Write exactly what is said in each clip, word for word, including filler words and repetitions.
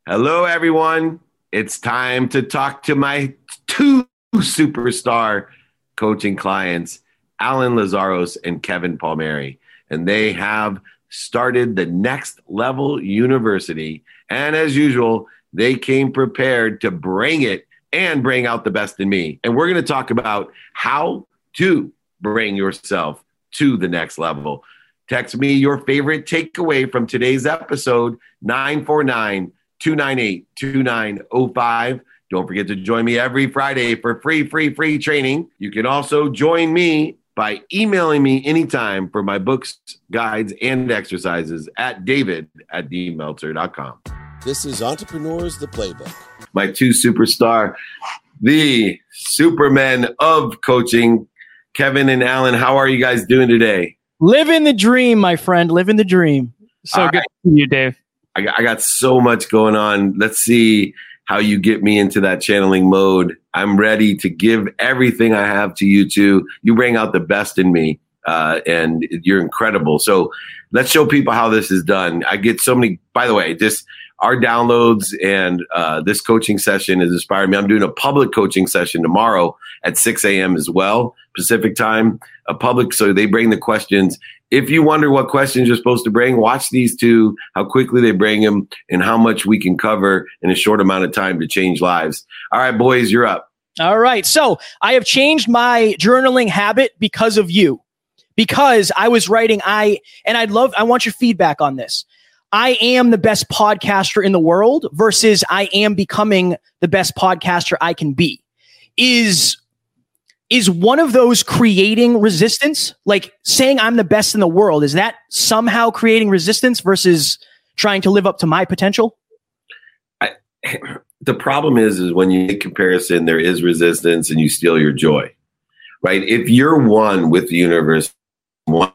Hello, everyone. It's time to talk to my two superstar coaching clients, Alan Lazaros and Kevin Palmieri. And they have started the Next Level University. And as usual, they came prepared to bring it and bring out the best in me. And we're going to talk about how to bring yourself to the next level. Text me your favorite takeaway from today's episode, nine four nine, two nine eight, two nine zero five. Don't forget to join me every Friday for free, free, free training. You can also join me by emailing me anytime for my books, guides, and exercises at david at d meltzer dot com. This is Entrepreneurs, the Playbook. My two superstar, the supermen of coaching, Kevin and Alan. How are you guys doing today? Living the dream, my friend. Living the dream. So All good right. to see you, Dave. I got, I got so much going on. Let's see how you get me into that channeling mode. I'm ready to give everything I have to you two. You bring out the best in me, uh, and you're incredible. So let's show people how this is done. I get so many, by the way, just our downloads and uh, this coaching session has inspired me. I'm doing a public coaching session tomorrow at six a.m. as well, Pacific time, a public. So they bring the questions. If you wonder what questions you're supposed to bring, watch these two, how quickly they bring them and how much we can cover in a short amount of time to change lives. All right, boys, you're up. All right. So I have changed my journaling habit because of you, because I was writing, I, and I'd love, I want your feedback on this. I am the best podcaster in the world versus I am becoming the best podcaster I can be. Is Is one of those creating resistance? Like saying I'm the best in the world, is that somehow creating resistance versus trying to live up to my potential? I, the problem is, is when you make comparison, there is resistance and you steal your joy, right? If you're one with the universe, one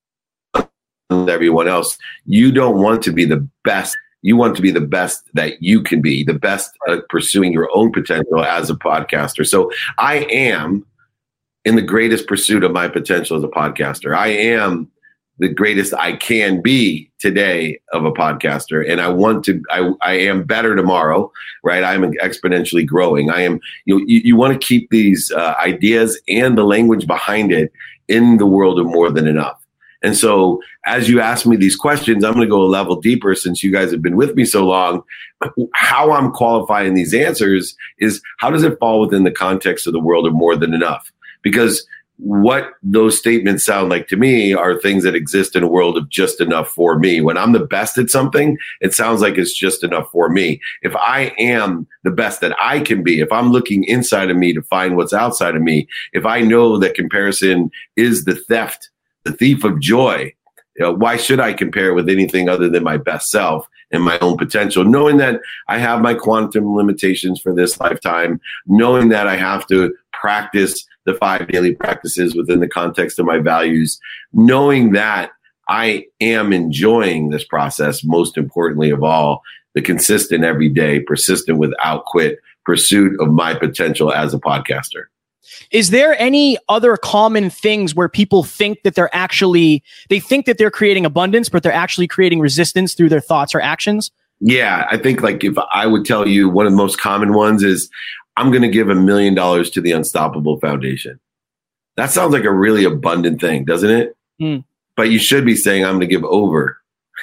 with everyone else, you don't want to be the best. You want to be the best that you can be, the best at pursuing your own potential as a podcaster. So I am in the greatest pursuit of my potential as a podcaster. I am the greatest I can be today of a podcaster. And I want to, I, I am better tomorrow, right? I'm exponentially growing. I am, you know, you, you want to keep these uh, ideas and the language behind it in the world of more than enough. And so as you ask me these questions, I'm going to go a level deeper since you guys have been with me so long. How I'm qualifying these answers is how does it fall within the context of the world of more than enough? Because what those statements sound like to me are things that exist in a world of just enough for me. When I'm the best at something, it sounds like it's just enough for me. If I am the best that I can be, if I'm looking inside of me to find what's outside of me, if I know that comparison is the theft, the thief of joy, you know, why should I compare with anything other than my best self and my own potential, knowing that I have my quantum limitations for this lifetime, knowing that I have to practice the five daily practices within the context of my values, knowing that I am enjoying this process, most importantly of all, the consistent everyday, persistent without quit pursuit of my potential as a podcaster. Is there any other common things where people think that they're actually, they think that they're creating abundance, but they're actually creating resistance through their thoughts or actions? Yeah, I think like if I would tell you one of the most common ones is I'm going to give a million dollars to the Unstoppable Foundation. That sounds like a really abundant thing, doesn't it? Mm. But you should be saying I'm going to give over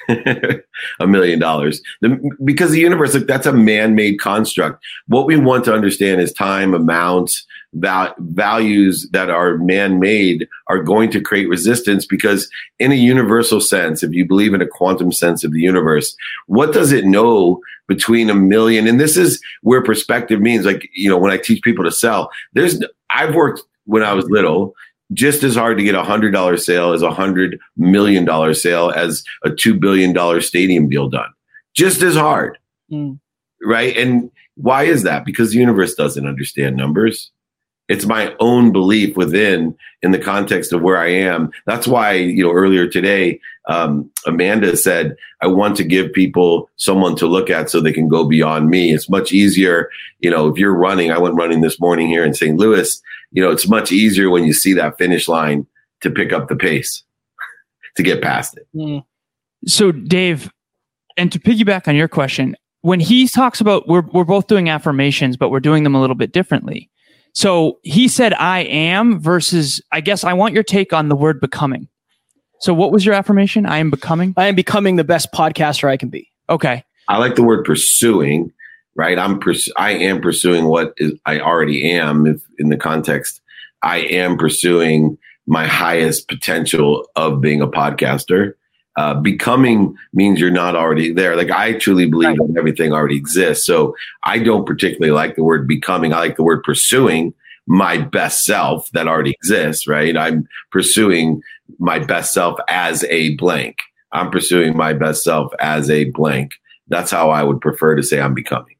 a million dollars because the universe, like, that's a man-made construct. What we want to understand is time, amounts, val- values that are man-made are going to create resistance because in a universal sense, if you believe in a quantum sense of the universe, what does it know between a million? And this is where perspective means, like, you know, when I teach people to sell, there's, I've worked when I was little just as hard to get a hundred dollar sale as a hundred million dollar sale as a two billion dollar stadium deal done. Just as hard. Mm. Right. And why is that? Because the universe doesn't understand numbers. It's my own belief within, in the context of where I am. That's why, you know, earlier today, um, Amanda said, I want to give people someone to look at so they can go beyond me. It's much easier, you know, if you're running, I went running this morning here in Saint Louis, you know, it's much easier when you see that finish line to pick up the pace, to get past it. Mm. So Dave, and to piggyback on your question, when he talks about, we're we're both doing affirmations, but we're doing them a little bit differently. So he said, I am versus, I guess I want your take on the word becoming. So what was your affirmation? I am becoming? I am becoming the best podcaster I can be. Okay. I like the word pursuing, right? I'm pers- I am pursuing what is I already am. If in the context, I am pursuing my highest potential of being a podcaster. Uh, becoming means you're not already there. Like I truly believe Right. that everything already exists. So I don't particularly like the word becoming. I like the word pursuing my best self that already exists, right? I'm pursuing my best self as a blank. I'm pursuing my best self as a blank. That's how I would prefer to say I'm becoming.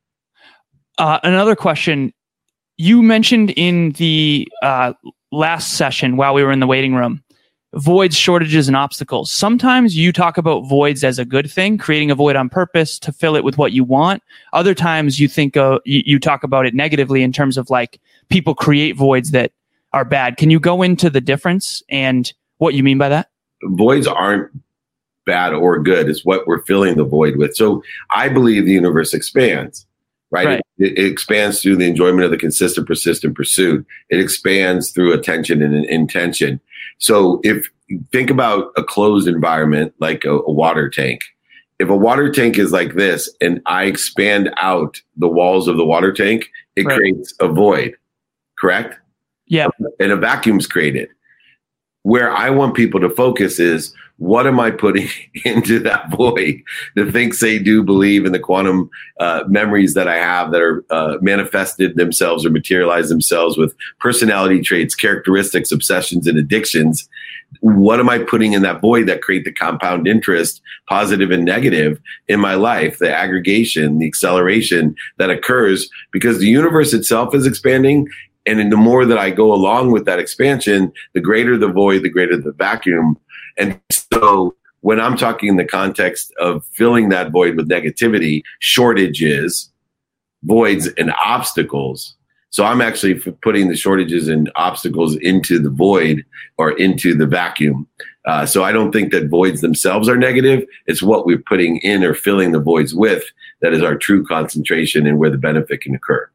Uh, another question. You mentioned in the uh, last session while we were in the waiting room, voids, shortages, and obstacles. Sometimes you talk about voids as a good thing, creating a void on purpose to fill it with what you want. Other times you think uh, you, you talk about it negatively in terms of like people create voids that are bad. Can you go into the difference and what you mean by that? Voids aren't bad or good. It's what we're filling the void with. So I believe the universe expands, right? Right. It, it expands through the enjoyment of the consistent, persistent pursuit. It expands through attention and intention. So if you think about a closed environment like a, a water tank, if a water tank is like this and I expand out the walls of the water tank, it Right. creates a void, correct? Yeah. And a vacuum's created. Where I want people to focus is, what am I putting into that void? The things they do believe in the quantum uh, memories that I have that are uh, manifested themselves or materialized themselves with personality traits, characteristics, obsessions, and addictions. What am I putting in that void that create the compound interest, positive and negative, in my life? The aggregation, the acceleration that occurs because the universe itself is expanding. And in the more that I go along with that expansion, the greater the void, the greater the vacuum. And so when I'm talking in the context of filling that void with negativity, shortages, voids, and obstacles. So I'm actually putting the shortages and obstacles into the void or into the vacuum. Uh, so I don't think that voids themselves are negative. It's what we're putting in or filling the voids with that is our true concentration and where the benefit can occur.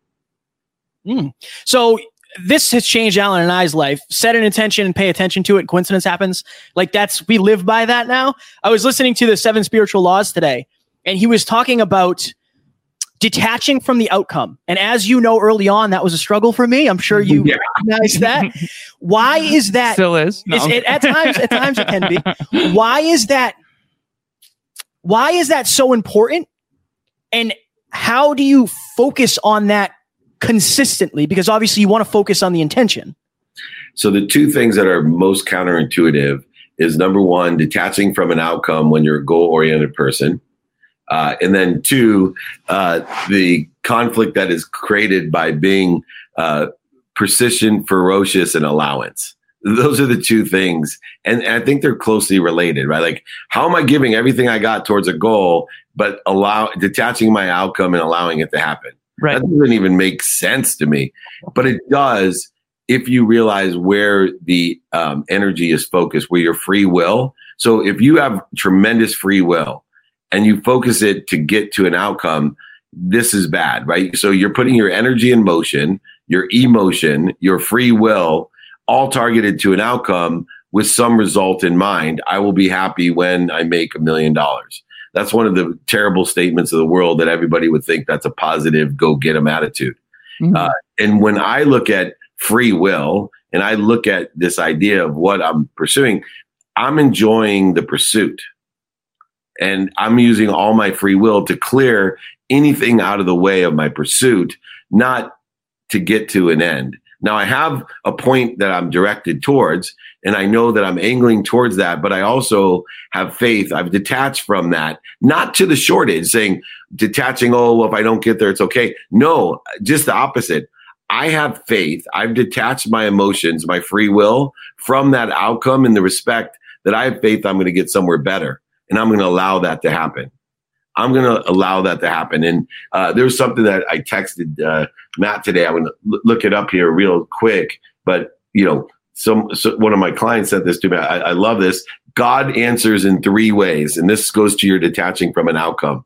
Mm. So this has changed Alan and I's life. Set an intention and pay attention to it. Coincidence happens. Like that's, we live by that now. I was listening to the Seven Spiritual Laws today, and he was talking about detaching from the outcome. And as you know, early on, that was a struggle for me. I'm sure you Yeah. recognize that. Why is that? Still is. No. Is it, at times, at times it can be. Why is that? Why is that so important? And how do you focus on that consistently? Because obviously you want to focus on the intention. So the two things that are most counterintuitive is number one, detaching from an outcome when you're a goal-oriented person. Uh, and then two, uh, the conflict that is created by being uh, persistent, ferocious, and allowance. Those are the two things. And, and I think they're closely related, right? Like, how am I giving everything I got towards a goal, but allow detaching my outcome and allowing it to happen? Right. That doesn't even make sense to me, but it does if you realize where the um, energy is focused, where your free will. So if you have tremendous free will and you focus it to get to an outcome, this is bad, right? So you're putting your energy in motion, your emotion, your free will, all targeted to an outcome with some result in mind. I will be happy when I make a million dollars. That's one of the terrible statements of the world that everybody would think that's a positive, go get 'em attitude. Mm-hmm. Uh, and when I look at free will and I look at this idea of what I'm pursuing, I'm enjoying the pursuit. And I'm using all my free will to clear anything out of the way of my pursuit, not to get to an end. Now, I have a point that I'm directed towards, and I know that I'm angling towards that, but I also have faith. I've detached from that, not to the shortage, saying detaching, oh, well, if I don't get there, it's okay. No, just the opposite. I have faith. I've detached my emotions, my free will from that outcome in the respect that I have faith I'm going to get somewhere better, and I'm going to allow that to happen. I'm going to allow that to happen. And uh, there was something that I texted uh, Matt today. I'm going to l- look it up here real quick. But, you know, some so one of my clients sent this to me. I, I love this. God answers in three ways. And this goes to your detaching from an outcome.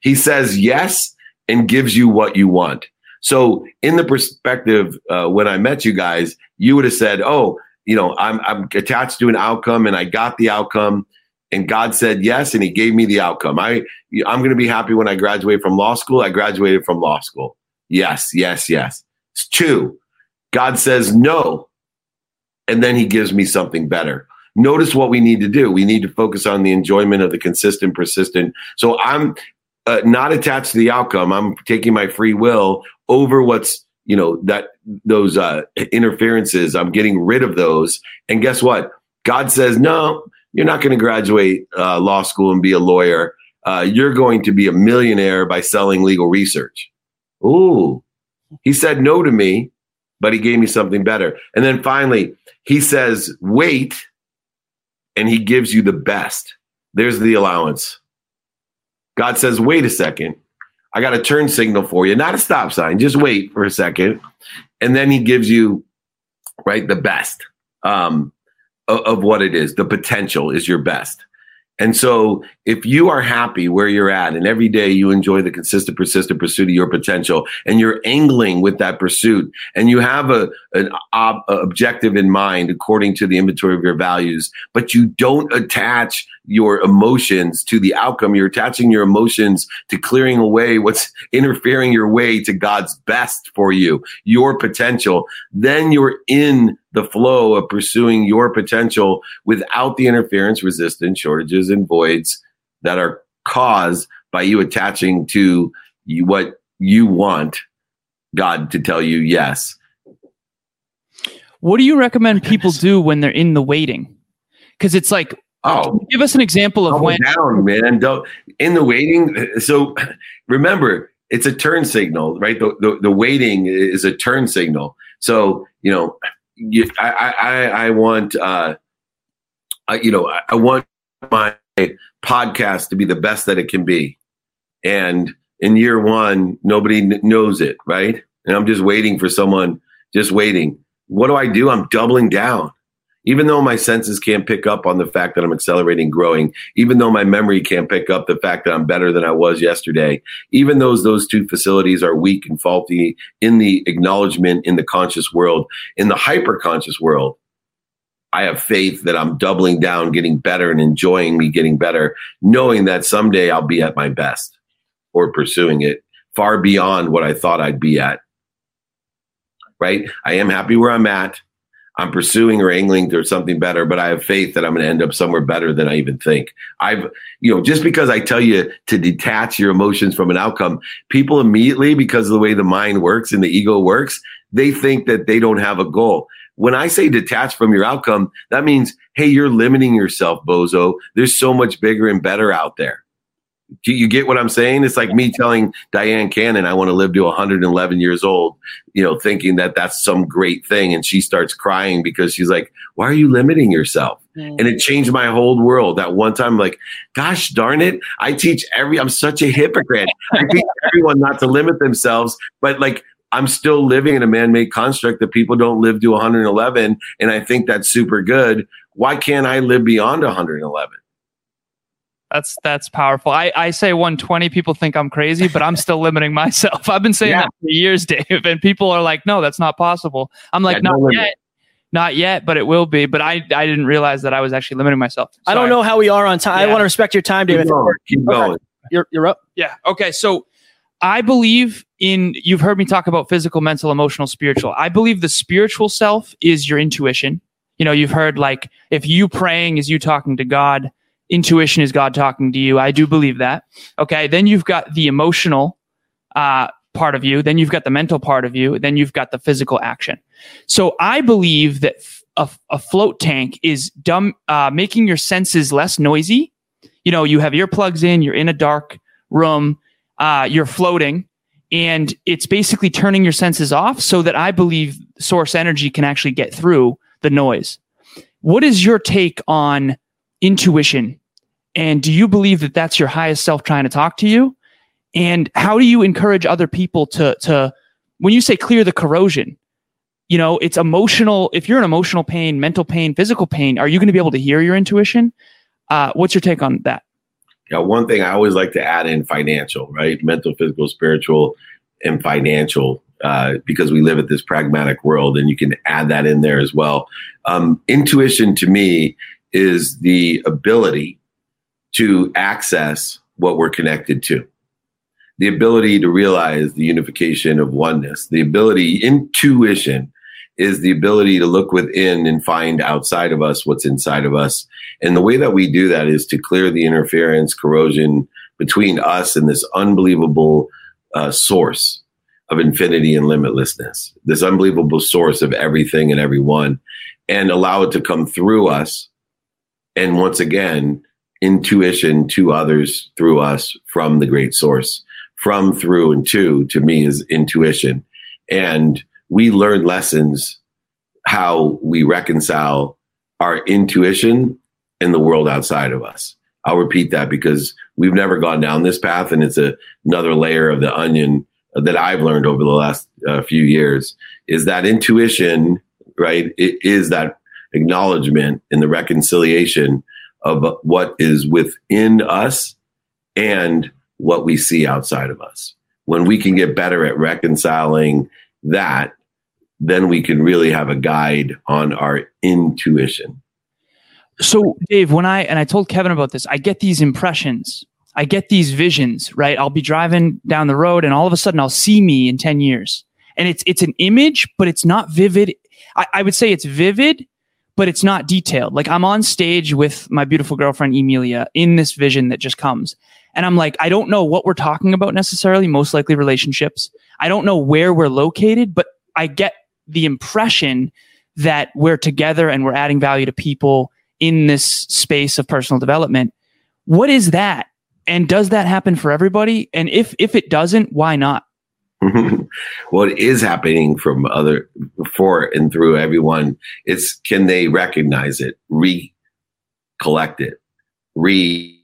He says yes and gives you what you want. So in the perspective, uh, when I met you guys, you would have said, oh, you know, I'm, I'm attached to an outcome and I got the outcome and God said yes. And he gave me the outcome. I, I'm going to be happy when I graduate from law school. I graduated from law school. Yes, yes, yes. It's two. God says no. And then he gives me something better. Notice what we need to do. We need to focus on the enjoyment of the consistent, persistent. So I'm uh, not attached to the outcome. I'm taking my free will over what's, you know, that those uh, interferences. I'm getting rid of those. And guess what? God says, no, you're not going to graduate uh, law school and be a lawyer. Uh, you're going to be a millionaire by selling legal research. Ooh, he said no to me, but he gave me something better. And then finally, he says, wait, and he gives you the best. There's the allowance. God says, wait a second. I got a turn signal for you, not a stop sign. Just wait for a second. And then he gives you, right, the best um, of, of what it is. The potential is your best. And so if you are happy where you're at and every day you enjoy the consistent, persistent pursuit of your potential and you're angling with that pursuit and you have a, an ob- objective in mind according to the inventory of your values, but you don't attach your emotions to the outcome, you're attaching your emotions to clearing away what's interfering your way to God's best for you, your potential, then you're in the flow of pursuing your potential without the interference, resistance, shortages, and voids that are caused by you attaching to you, what you want God to tell you yes. What do you recommend people do when they're in the waiting? Because it's like, oh, give us an example of when down, man. Don't, in the waiting. So remember, it's a turn signal, right? The, the the waiting is a turn signal. So you know. You, I, I, I want, uh, I, you know, I want my podcast to be the best that it can be. And in year one, nobody n- knows it, right? And I'm just waiting for someone, just waiting. What do I do? I'm doubling down. Even though my senses can't pick up on the fact that I'm accelerating, growing, even though my memory can't pick up the fact that I'm better than I was yesterday, even though those two facilities are weak and faulty in the acknowledgement in the conscious world, in the hyper-conscious world, I have faith that I'm doubling down, getting better and enjoying me getting better, knowing that someday I'll be at my best or pursuing it far beyond what I thought I'd be at, right? I am happy where I'm at. I'm pursuing or angling towards something better, but I have faith that I'm going to end up somewhere better than I even think. I've, you know, just because I tell you to detach your emotions from an outcome, people immediately, because of the way the mind works and the ego works, they think that they don't have a goal. When I say detach from your outcome, that means, hey, you're limiting yourself, bozo. There's so much bigger and better out there. Do you get what I'm saying? It's like me telling Diane Cannon I want to live to one hundred eleven years old, you know, thinking that that's some great thing. And she starts crying because she's like, why are you limiting yourself? Mm. And it changed my whole world. That one time, I'm like, gosh, darn it. I teach every, I'm such a hypocrite. I teach everyone not to limit themselves, but like, I'm still living in a man-made construct that people don't live to one hundred eleven. And I think that's super good. Why can't I live beyond one hundred eleven? That's that's powerful. I, I say one twenty. People think I'm crazy, but I'm still limiting myself. I've been saying yeah. that for years, Dave, and people are like, "No, that's not possible." I'm like, yeah, "Not no yet, limit. not yet, but it will be." But I I didn't realize that I was actually limiting myself. So I don't know how we are on time. Yeah. I want to respect your time, David. Keep going. Keep going. Okay. You're you're up. Yeah. Okay. So I believe in. You've heard me talk about physical, mental, emotional, spiritual. I believe the spiritual self is your intuition. You know, you've heard like if you praying is you talking to God. Intuition is God talking to you. I do believe that. Okay. Then you've got the emotional uh, part of you. Then you've got the mental part of you. Then you've got the physical action. So I believe that f- a, a float tank is dumb, uh, making your senses less noisy. You know, you have earplugs in, you're in a dark room, uh, you're floating, and it's basically turning your senses off so that I believe source energy can actually get through the noise. What is your take on intuition? And do you believe that that's your highest self trying to talk to you? And how do you encourage other people to, to, when you say clear the corrosion, you know, it's emotional. If you're in emotional pain, mental pain, physical pain, are you going to be able to hear your intuition? Uh, what's your take on that? You know, one thing I always like to add in financial, right? Mental, physical, spiritual, and financial, uh, because we live at this pragmatic world, and you can add that in there as well. Um, intuition to me is the ability to access what we're connected to. The ability to realize the unification of oneness, the ability, intuition is the ability to look within and find outside of us what's inside of us. And the way that we do that is to clear the interference, corrosion between us and this unbelievable uh, source of infinity and limitlessness, this unbelievable source of everything and everyone, and allow it to come through us. And once again, intuition to others through us from the great source. From, through, and to, to me is intuition. And we learn lessons how we reconcile our intuition and the world outside of us. I'll repeat that because we've never gone down this path, and it's a, another layer of the onion that I've learned over the last uh, few years, is that intuition, right? It is that acknowledgement and the reconciliation of what is within us and what we see outside of us. When we can get better at reconciling that, then we can really have a guide on our intuition. So Dave, when I, and I told Kevin about this, I get these impressions, I get these visions, right? I'll be driving down the road and all of a sudden I'll see me in ten years, and it's, it's an image, but it's not vivid. I, I would say it's vivid, but it's not detailed. Like I'm on stage with my beautiful girlfriend, Emilia, in this vision that just comes. And I'm like, I don't know what we're talking about necessarily, most likely relationships. I don't know where we're located, but I get the impression that we're together and we're adding value to people in this space of personal development. What is that? And does that happen for everybody? And if if it doesn't, why not? Well, it is happening from other, for and through everyone. It's, can they recognize it, recollect it, re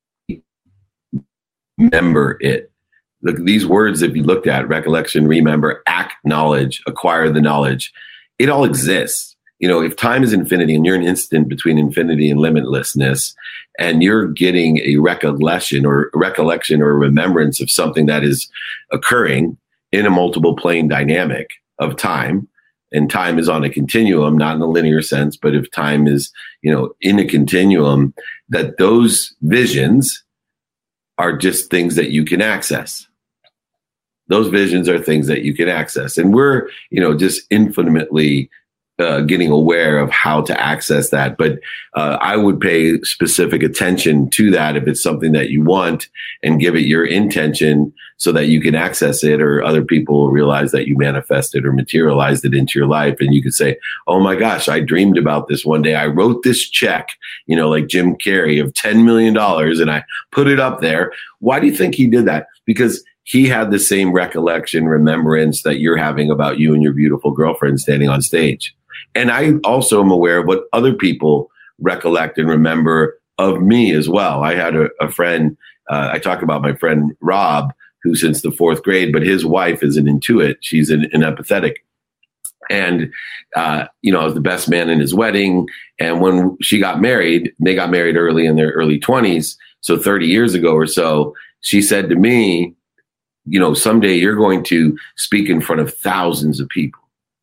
remember it. Look, these words, if you looked at recollection, remember, act, knowledge, acquire the knowledge, it all exists. You know, if time is infinity and you're an instant between infinity and limitlessness, and you're getting a recollection or recollection or remembrance of something that is occurring in a multiple plane dynamic of time, and time is on a continuum, not in a linear sense, but if time is, you know, in a continuum, that those visions are just things that you can access. Those visions are things that you can access. And we're, you know, just infinitely uh, getting aware of how to access that. But uh, I would pay specific attention to that if it's something that you want, and give it your intention so that you can access it, or other people will realize that you manifested or materialized it into your life. And you could say, oh my gosh, I dreamed about this one day. I wrote this check, you know, like Jim Carrey, of ten million dollars, and I put it up there. Why do you think he did that? Because he had the same recollection, remembrance that you're having about you and your beautiful girlfriend standing on stage. And I also am aware of what other people recollect and remember of me as well. I had a, a friend, uh, I talk about my friend Rob, who since the fourth grade, but his wife is an intuit. She's an, an empathetic. And, uh, you know, I was the best man in his wedding. And when she got married, they got married early in their early twenties. So thirty years ago or so, she said to me, you know, someday you're going to speak in front of thousands of people.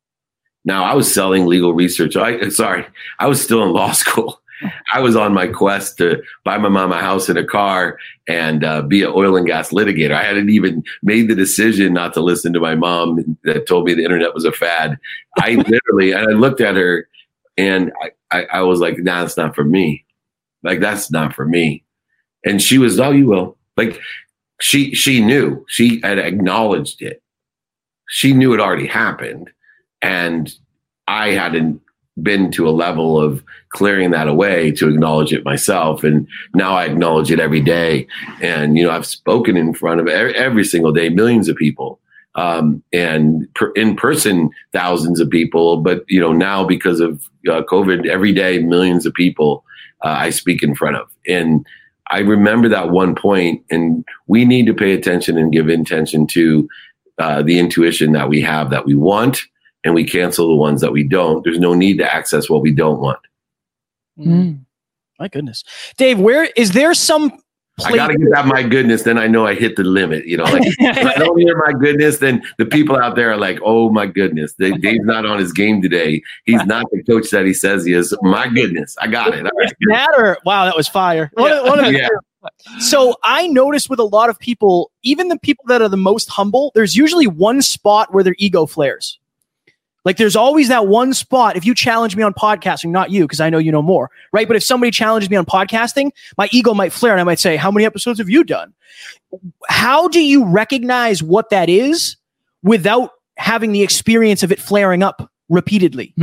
Now, I was selling legal research. I, sorry, I was still in law school. I was on my quest to buy my mom a house and a car and uh, be an oil and gas litigator. I hadn't even made the decision not to listen to my mom that told me the internet was a fad. I literally, and I looked at her and I, I, I was like, nah, that's not for me. Like, that's not for me. And she was, oh, you will. Like, she, she knew, she had acknowledged it. She knew it already happened. And I hadn't been to a level of clearing that away to acknowledge it myself. And now I acknowledge it every day. And, you know, I've spoken in front of every, every single day, millions of people, um, and per, in person, thousands of people. But, you know, now because of uh, COVID, every day, millions of people uh, I speak in front of. And I remember that one point, and we need to pay attention and give intention to uh, the intuition that we have that we want, and we cancel the ones that we don't. There's no need to access what we don't want. Mm. My goodness. Dave, where is there some I got to get that my goodness. Then I know I hit the limit. You know, like if I don't hear my goodness, then the people out there are like, oh my goodness, Dave, Dave's not on his game today. He's not the coach that he says he is. My goodness, I got it. All right. That or wow, that was fire. What, what yeah. So I noticed with a lot of people, even the people that are the most humble, there's usually one spot where their ego flares. Like there's always that one spot. If you challenge me on podcasting, not you, because I know you know more, right? But if somebody challenges me on podcasting, my ego might flare and I might say, how many episodes have you done? How do you recognize what that is without having the experience of it flaring up repeatedly?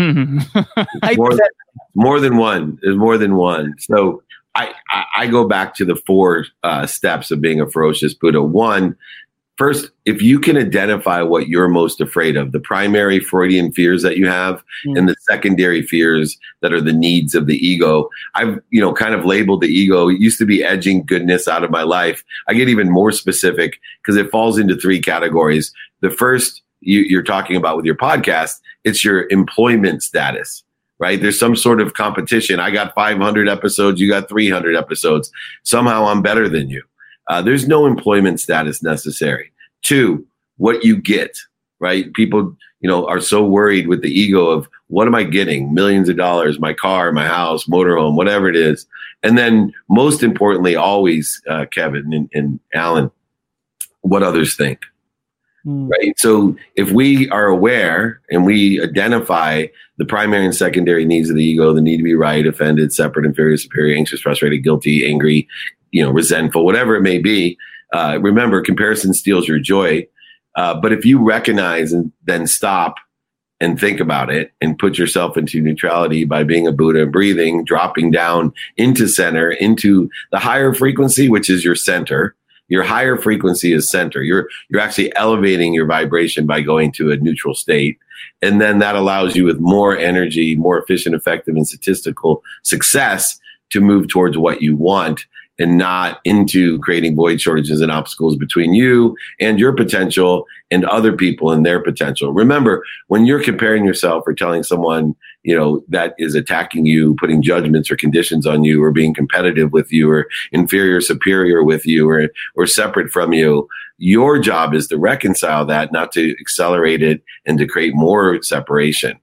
more, than, more than one. There's more than one. So I, I, I go back to the four uh, steps of being a ferocious Buddha. One, first, if you can identify what you're most afraid of, the primary Freudian fears that you have mm. and the secondary fears that are the needs of the ego. I've, you know, kind of labeled the ego. It used to be edging goodness out of my life. I get even more specific because it falls into three categories. The first you, you're talking about with your podcast, it's your employment status, right? There's some sort of competition. I got five hundred episodes. You got three hundred episodes. Somehow I'm better than you. Uh, there's no employment status necessary. Two, what you get, right? People, you know, are so worried with the ego of what am I getting? Millions of dollars, my car, my house, motorhome, whatever it is. And then most importantly, always, uh, Kevin and, and Alan, what others think, mm. right? So if we are aware and we identify the primary and secondary needs of the ego, the need to be right, offended, separate, inferior, superior, anxious, frustrated, guilty, angry, you know, resentful, whatever it may be. Uh, remember, comparison steals your joy. Uh, but if you recognize and then stop and think about it and put yourself into neutrality by being a Buddha and breathing, dropping down into center, into the higher frequency, which is your center. Your higher frequency is center. You're, you're actually elevating your vibration by going to a neutral state. And then that allows you with more energy, more efficient, effective, and statistical success to move towards what you want, and not into creating void shortages and obstacles between you and your potential and other people and their potential. Remember, when you're comparing yourself or telling someone, you know, that is attacking you, putting judgments or conditions on you, or being competitive with you, or inferior, superior with you, or, or separate from you, your job is to reconcile that, not to accelerate it and to create more separation.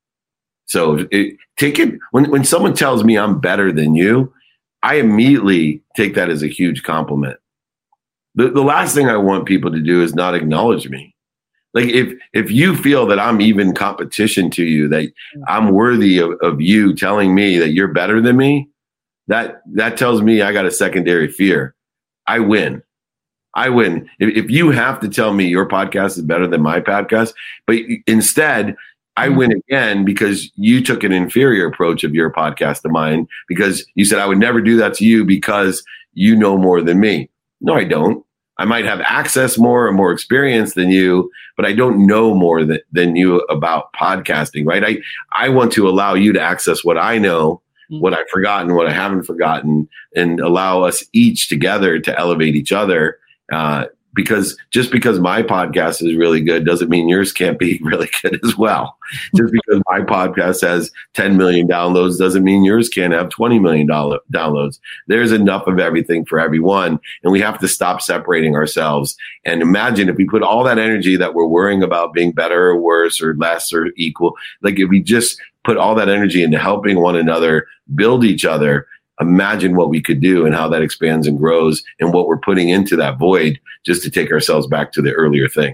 So it, take it, when, when someone tells me I'm better than you, I immediately take that as a huge compliment. The, the last thing I want people to do is not acknowledge me. Like if if you feel that I'm even competition to you, that I'm worthy of, of you telling me that you're better than me, that that tells me I got a secondary fear. I win. I win. If, if you have to tell me your podcast is better than my podcast, but instead I win again because you took an inferior approach of your podcast to mine, because you said I would never do that to you because you know more than me. No, I don't. I might have access more or more experience than you, but I don't know more than, than you about podcasting, right? I, I want to allow you to access what I know, what I've forgotten, what I haven't forgotten, and allow us each together to elevate each other. Uh, Because just because my podcast is really good doesn't mean yours can't be really good as well. Just because my podcast has ten million downloads doesn't mean yours can't have twenty million downloads. There's enough of everything for everyone. And we have to stop separating ourselves. And imagine if we put all that energy that we're worrying about being better or worse or less or equal, like if we just put all that energy into helping one another build each other, imagine what we could do and how that expands and grows, and what we're putting into that void just to take ourselves back to the earlier thing.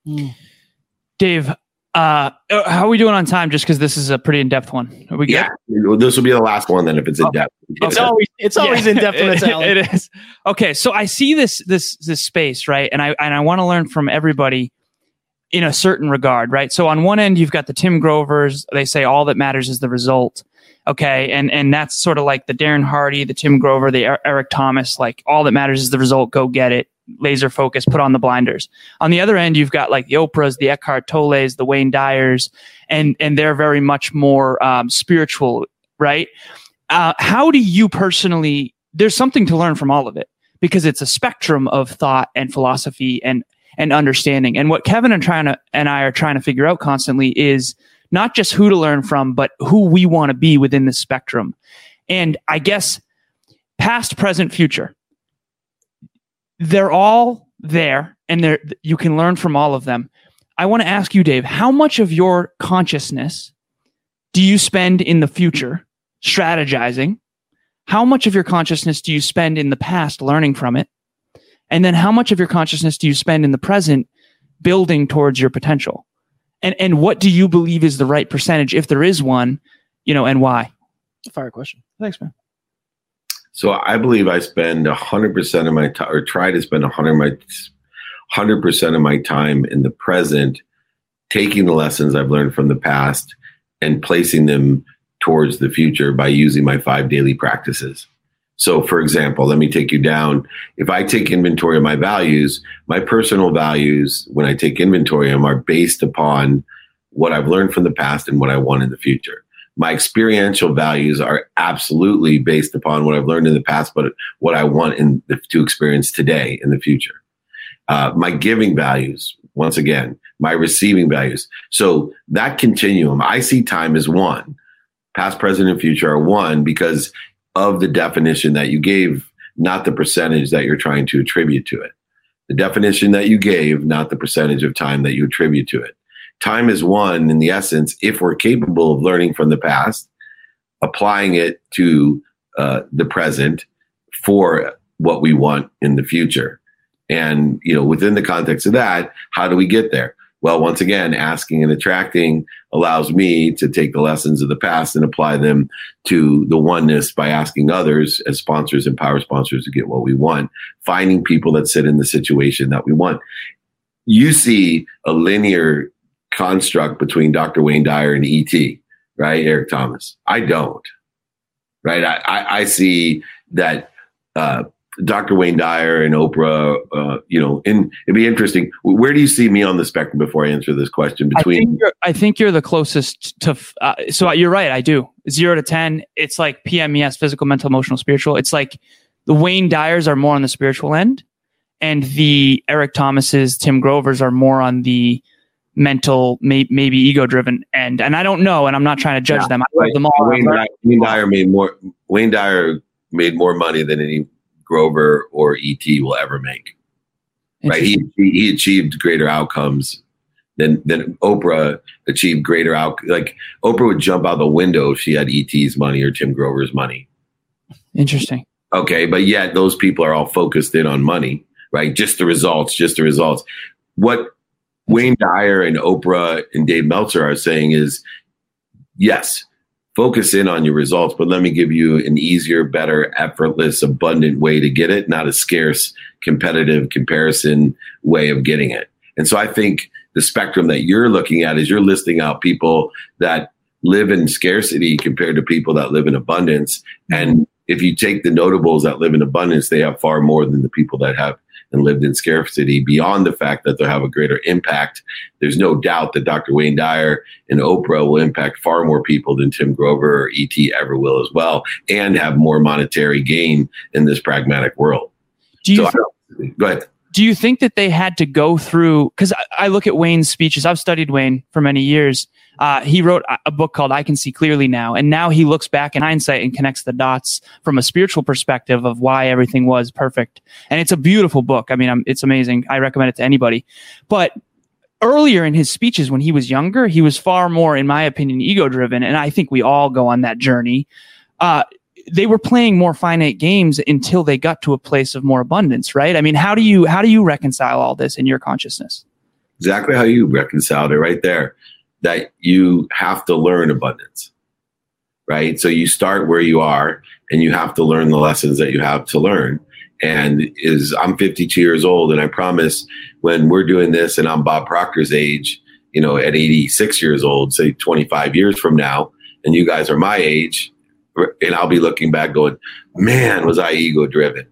Dave, uh, how are we doing on time? Just because this is a pretty in-depth one. Are we good? Yeah, this will be the last one then if it's in depth. Oh, it's always it's always yeah, in depth when it's Alan. It is. Okay, so I see this this this space, right? And I and I want to learn from everybody in a certain regard, right? So on one end, you've got the Tim Grovers. They say all that matters is the result. Okay. And, and that's sort of like the Darren Hardy, the Tim Grover, the Eric Thomas, like all that matters is the result. Go get it. Laser focus, put on the blinders. On the other end, you've got like the Oprahs, the Eckhart Tolles, the Wayne Dyers, and, and they're very much more um, spiritual, right? Uh, how do you personally, there's something to learn from all of it, because it's a spectrum of thought and philosophy and, and understanding. And what Kevin and trying to, and I are trying to figure out constantly is not just who to learn from, but who we want to be within the spectrum. And I guess past, present, future. they're all there, and they're you can learn from all of them. I want to ask you, Dave, how much of your consciousness do you spend in the future strategizing? How much of your consciousness do you spend in the past learning from it? And then how much of your consciousness do you spend in the present building towards your potential? And and what do you believe is the right percentage, if there is one, you know, and why? Fire question. Thanks, man. So I believe I spend one hundred percent of my time, or try to spend one hundred of my one hundred percent of my time in the present, taking the lessons I've learned from the past and placing them towards the future by using my five daily practices. So, for example, let me take you down. If I take inventory of my values, my personal values, when I take inventory of them, are based upon what I've learned from the past and what I want in the future. My experiential values are absolutely based upon what I've learned in the past, but what I want in the, to experience today in the future. Uh, my giving values, once again, my receiving values. So that continuum, I see time as one. Past, present, and future are one because of the definition that you gave, not the percentage that you're trying to attribute to it. The definition that you gave, not the percentage of time that you attribute to it. Time is one in the essence, if we're capable of learning from the past, applying it to uh, the present for what we want in the future. And, you know, within the context of that, how do we get there? Well, once again, asking and attracting allows me to take the lessons of the past and apply them to the oneness by asking others as sponsors and power sponsors to get what we want, finding people that sit in the situation that we want. You see a linear construct between Doctor Wayne Dyer and E T, right? Eric Thomas. I don't, right? I, I, I see that uh, Doctor Wayne Dyer and Oprah, uh, you know, and it'd be interesting. Where do you see me on the spectrum before I answer this question? Between, I think you're, I think you're the closest to, uh, so you're right. I do zero to ten. It's like P M E S, physical, mental, emotional, spiritual. It's like the Wayne Dyers are more on the spiritual end, and the Eric Thomases, Tim Grovers are more on the mental, may, maybe ego driven end. And I don't know, and I'm not trying to judge yeah, them. I love right. them all. Wayne, Dyer, Wayne Dyer made more. Wayne Dyer made more money than any Grover or E T will ever make. Right? He he achieved greater outcomes than than Oprah achieved greater out. Like Oprah would jump out the window if she had E T's money or Tim Grover's money. Interesting. Okay, but yet those people are all focused in on money, right? Just the results, just the results. What Wayne Dyer and Oprah and Dave Meltzer are saying is, yes, focus in on your results, but let me give you an easier, better, effortless, abundant way to get it, not a scarce, competitive comparison way of getting it. And so I think the spectrum that you're looking at is you're listing out people that live in scarcity compared to people that live in abundance. And if you take the notables that live in abundance, they have far more than the people that have and lived in scarcity, beyond the fact that they'll have a greater impact. There's no doubt that Doctor Wayne Dyer and Oprah will impact far more people than Tim Grover or E T ever will as well, and have more monetary gain in this pragmatic world. Do you so th- go ahead. Do you think that they had to go through, because I, I look at Wayne's speeches, I've studied Wayne for many years. Uh, he wrote a book called I Can See Clearly Now. And now he looks back in hindsight and connects the dots from a spiritual perspective of why everything was perfect. And it's a beautiful book. I mean, I'm, it's amazing. I recommend it to anybody. But earlier in his speeches, when he was younger, he was far more, in my opinion, ego driven. And I think we all go on that journey. Uh, they were playing more finite games until they got to a place of more abundance, right? I mean, how do you, how do you reconcile all this in your consciousness? Exactly how you reconciled it right there. That you have to learn abundance, right? So you start where you are and you have to learn the lessons that you have to learn. And is I'm fifty-two years old, and I promise when we're doing this and I'm Bob Proctor's age, you know, at eighty-six years old, say twenty-five years from now, and you guys are my age, and I'll be looking back going, man, was I ego driven?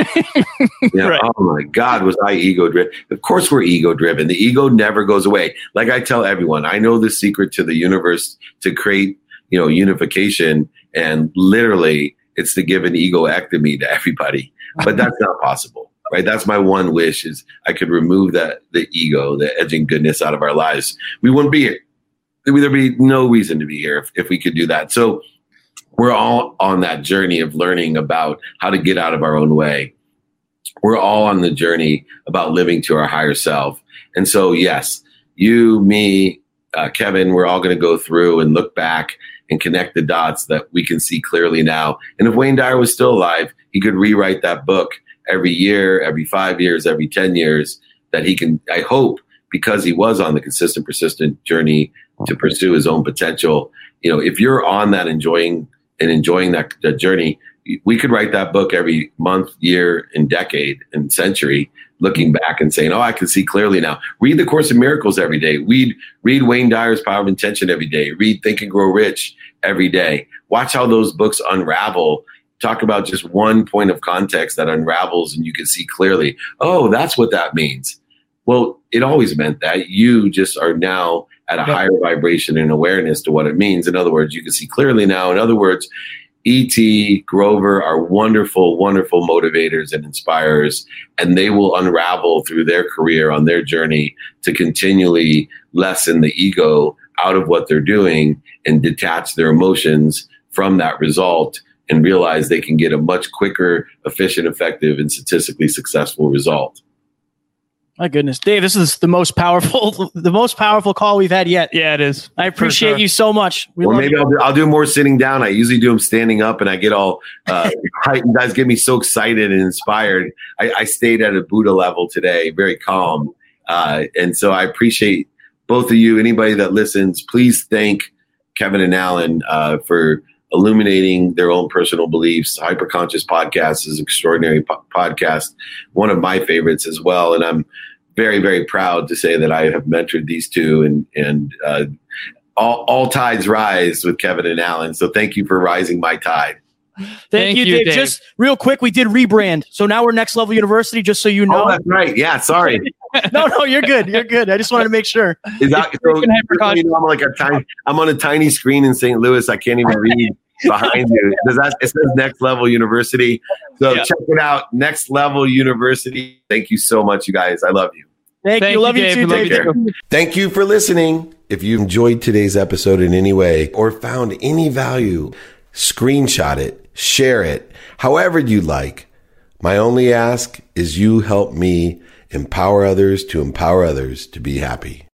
Yeah, right. Oh my God, was I ego driven? Of course we're ego driven. The ego never goes away. Like I tell everyone, I know the secret to the universe to create, you know, unification, and literally it's to give an egoectomy to everybody. But that's not possible, right? That's my one wish, is I could remove that the ego, the edging goodness out of our lives. We wouldn't be here. There'd be no reason to be here if, if we could do that. So we're all on that journey of learning about how to get out of our own way. we're all on the journey about living to our higher self. And so, yes, you, me, uh, Kevin, we're all going to go through and look back and connect the dots that we can see clearly now. And if Wayne Dyer was still alive, he could rewrite that book every year, every five years, every ten years, that he can, I hope, because he was on the consistent, persistent journey to pursue his own potential. You know, if you're on that enjoying and enjoying that, that journey, we could write that book every month, year, and decade and century, looking back and saying, oh, I can see clearly now. Read The Course in Miracles every day. Read, read Wayne Dyer's Power of Intention every day. Read Think and Grow Rich every day. Watch how those books unravel. Talk about just one point of context that unravels and you can see clearly, oh, that's what that means. Well, it always meant that. You just are now at a higher vibration and awareness to what it means. In other words, you can see clearly now. In other words, E T, Grover are wonderful, wonderful motivators and inspirers, and they will unravel through their career on their journey to continually lessen the ego out of what they're doing and detach their emotions from that result and realize they can get a much quicker, efficient, effective, and statistically successful result. My goodness, Dave, this is the most powerful, the most powerful call we've had yet. Yeah, it is. I appreciate sure. you so much. We or love maybe you. I'll do, I'll do more sitting down. I usually do them standing up, and I get all uh, hyped. You guys get me so excited and inspired. I, I stayed at a Buddha level today, very calm, uh, and so I appreciate both of you. Anybody that listens, please thank Kevin and Alan uh, for illuminating their own personal beliefs. Hyperconscious Podcast is an extraordinary po- podcast, one of my favorites as well, and I'm very, very proud to say that I have mentored these two, and and uh, all, all tides rise with Kevin and Alan. So thank you for rising my tide. Thank, Thank you, you, Dave. Dave. Just real quick, we did rebrand. So now we're Next Level University, just so you know. Oh, that's right. Yeah, sorry. no, no, you're good. You're good. I just wanted to make sure. Is that, so, you know, I'm like a tiny, I'm on a tiny screen in Saint Louis. I can't even read behind you. Does that, it says Next Level University. So Yeah. check it out. Next Level University. Thank you so much, you guys. I love you. Thank, Thank you. you, Love you Dave. too, We love Dave. you too. Thank you for listening. If you enjoyed today's episode in any way or found any value, screenshot it, share it, however you like. My only ask is you help me empower others to empower others to be happy.